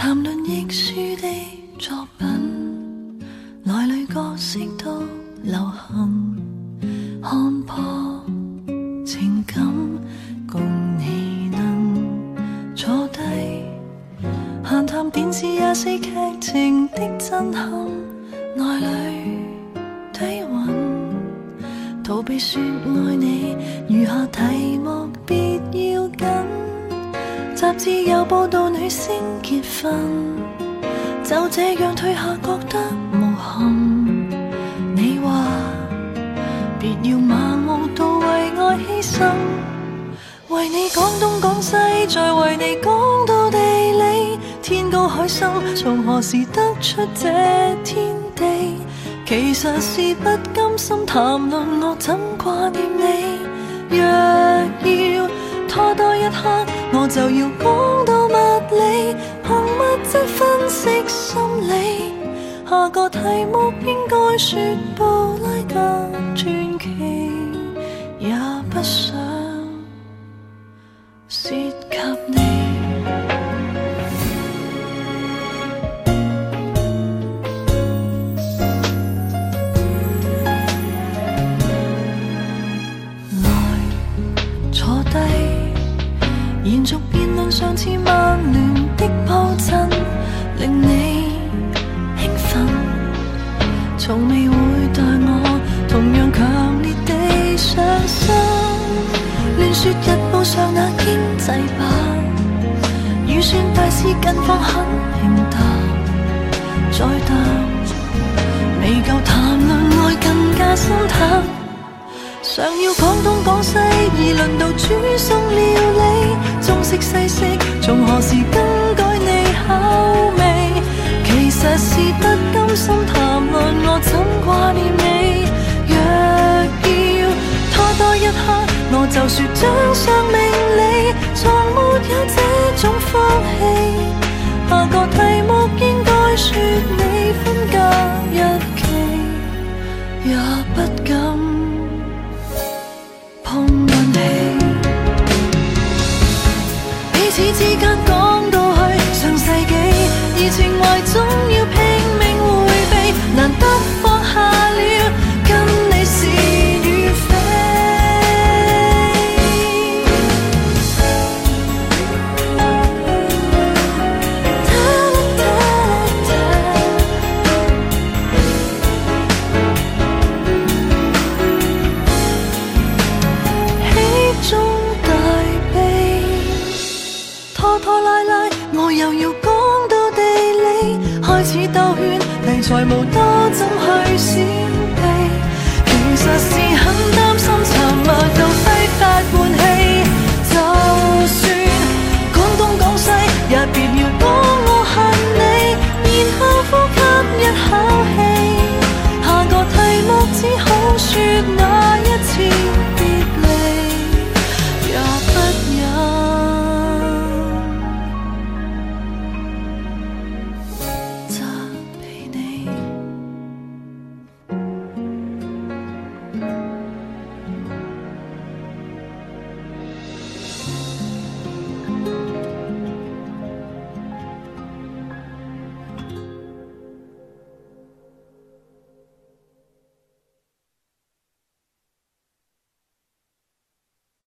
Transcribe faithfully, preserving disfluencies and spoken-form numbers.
談論亦舒的作品，內裏角色都流行，看破情感，共你能坐低閒談電視也是劇情的震撼，內裏低韻逃避說愛你，餘下題目別要緊。雜誌有報道女星結婚，就這樣退下覺得無憾。你話別要盲目到為愛犧牲，為你講東講西，再為你講到地理，天高海深，從何時得出這天地？其實是不甘心談論我怎掛念你，若要拖多一刻，我就要講到物理，憑物質分析心理。下個題目應該說布拉格傳奇，也不想涉及你。延續辯論上次曼聯的佈陣，令你興奮，從未會待我同樣強烈地上心。亂說日報上那經濟版，預算大師近況很平淡，再淡未夠談論愛更加心淡。常要講東講西，而輪到煮餸料理，中式西式，從何時更改你口味？其實是不甘心談論我怎掛念你，若要拖多一刻，我就說掌上明理，從沒有這種福氣。下個題目應該說你分隔日期，也不敢碰運氣，彼此之間講到去上世紀，而情懷總要拼命迴避，難得放下了，跟你是與非。拖拖拉拉，我又要講到地理，開始兜圈，題材無多，怎去閃避？其實是很擔心沉默到